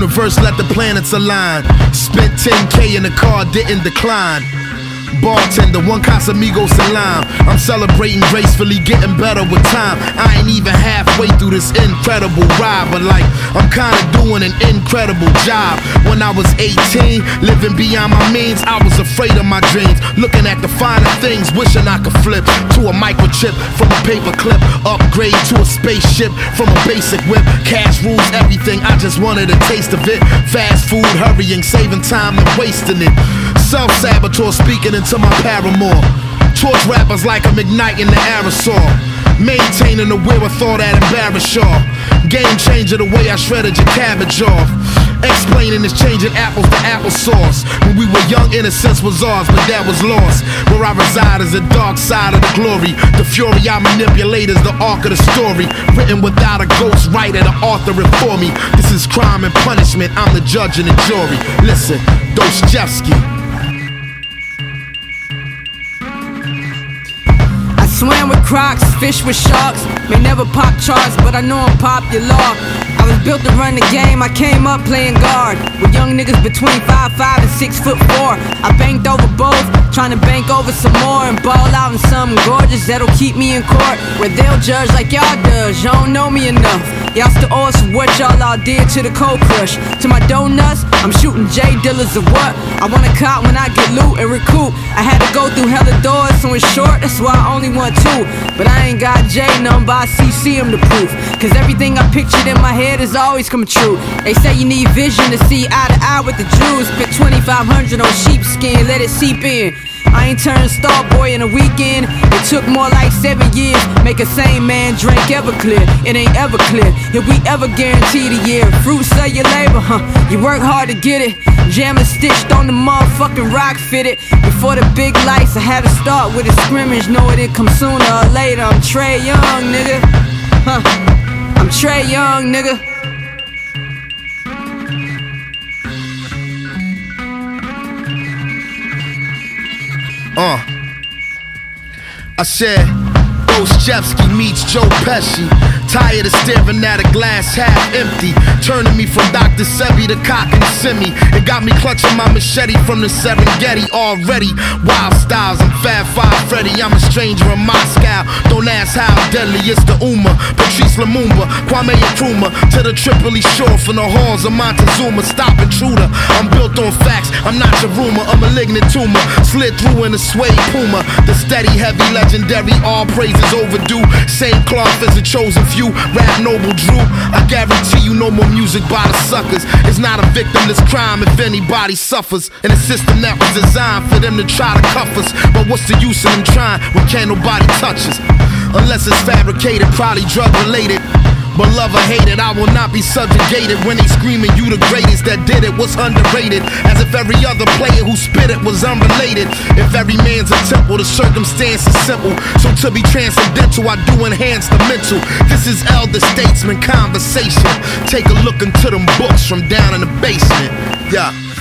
universe let the planets align. Spent 10K in the car, didn't decline. Bartender, one Casamigos and lime. I'm celebrating gracefully, getting better with time. I ain't even halfway through this incredible ride, but like, I'm kinda doing an incredible job. When I was 18, living beyond my means, I was afraid of my dreams. Looking at the finer things, wishing I could flip to a microchip from a paper clip. Upgrade to a spaceship from a basic whip. Cash rules everything, I just wanted a taste of it. Fast food, hurrying, saving time and wasting it. Self-saboteur speaking into my paramour. Torch rappers like I'm igniting the aerosol. Maintaining the wherewithal that embarrass y'all. Game changer the way I shredded your cabbage off. Explaining is changing apples to applesauce. When we were young, innocence was ours, but that was lost. Where I reside is the dark side of the glory. The fury I manipulate is the arc of the story. Written without a ghostwriter to author it for me. This is crime and punishment, I'm the judge and the jury. Listen, Dostoevsky. Swam with crocs, fish with sharks. May never pop charts, but I know I'm popular. I was built to run the game, I came up playing guard with young niggas between 5'5" and 6'4". I banked over both, trying to bank over some more and ball out in something gorgeous that'll keep me in court, where they'll judge like y'all does. Y'all don't know me enough. Y'all still owe us for what y'all did to the Cold Crush. To my donuts, I'm shooting J dealers of what I wanna cop when I get loot and recoup. I had to go through hella doors, so in short, that's why I only want two. But I ain't got J number, I CCM to proof. Cause everything I pictured in my head is always come true. They say you need vision to see eye to eye with the Jews. Spent 2,500 on sheepskin, let it seep in. I ain't turned star boy in a weekend. It took more like 7 years. Make a sane man drink Everclear. It ain't ever clear if we ever guarantee the year. Fruits of your labor, you work hard to get it. Jammer stitched on the motherfucking rock fitted. Before the big lights, I had to start with a scrimmage. Know it come sooner or later. I'm Trey Young, nigga. I'm Trey Young, nigga. I said, Dostoevsky meets Joe Pesci. Tired of staring at a glass half empty. Turning me from Dr. Sebi to cock and semi. It got me clutching my machete from the Serengeti already. Wild styles, I'm Fab Five Freddy. I'm a stranger in Moscow. Don't ask how deadly, it's the Uma, Patrice Lumumba, Kwame Nkrumah. To the Tripoli shore from the halls of Montezuma. Stop intruder, I'm built on facts. I'm not your rumor, a malignant tumor. Slid through in a suede puma. The steady, heavy, legendary, all praises overdue. Same cloth as the chosen few. Rap Noble Drew. I guarantee you no more music by the suckers. It's not a victimless crime if anybody suffers in a system that was designed for them to try to cuff us. But what's the use of them trying when can't nobody touch us? Unless it's fabricated, probably drug related. But love or hate it, I will not be subjugated when they screaming you the greatest that did it. What's underrated? As if every other player who spit it was unrelated. If every man's a temple, the circumstance is simple. So to be transcendental, I do enhance the mental. This is elder statesman conversation. Take a look into them books from down in the basement. Yeah.